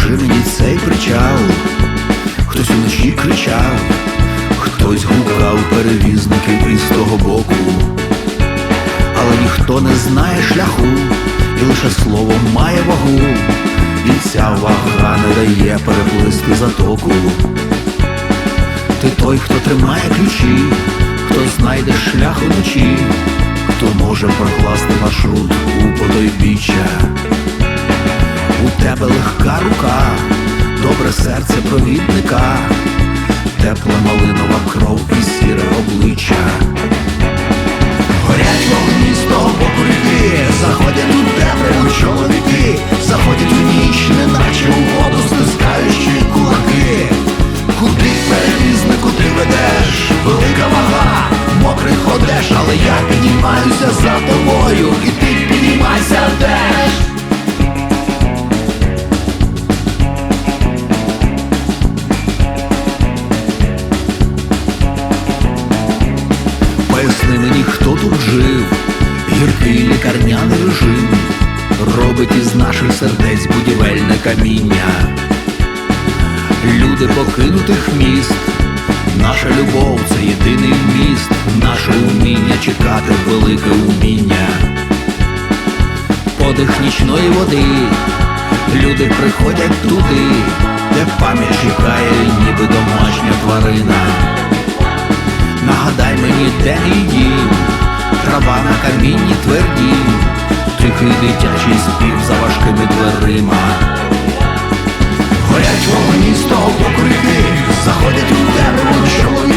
покажи мені цей причал. Хтось уночі кричав, хтось гукав перевізників із того боку. Але ніхто не знає шляху, і лише слово має вагу. І ця вага не дає переплисти затоку. Ти той, хто тримає ключі, хто знайде шлях уночі, хто може прокласти маршрут у потойбіччя. У тебе легка рука, добре серце провідника, тепла малинова кров і сіре обличчя. Горять вогні з того боку ріки, заходять у темряву чоловіки, заходять у ніч, неначе у воду стискаючи кулаки. Куди, перевізнику, ти ведеш? Велика вага, мокрий ходеш, але я піднімаюся за тобою, і ти піднімайся теж. Поясни мені, хто тут жив, гіркий лікарняний режим робить із наших сердець будівельне каміння. Люди покинутих міст, наша любов — це єдиний вміст, наше уміння чекати — велике уміння. Подих нічної води, люди приходять туди, де пам'ять чекає, ніби домашня тварина. Нагадай мені, де мій дім, трава на камінні тверді, тихий дитячий спів за важкими дверима. Горять вогні з того боку ріки, заходять у темряву чоловіки.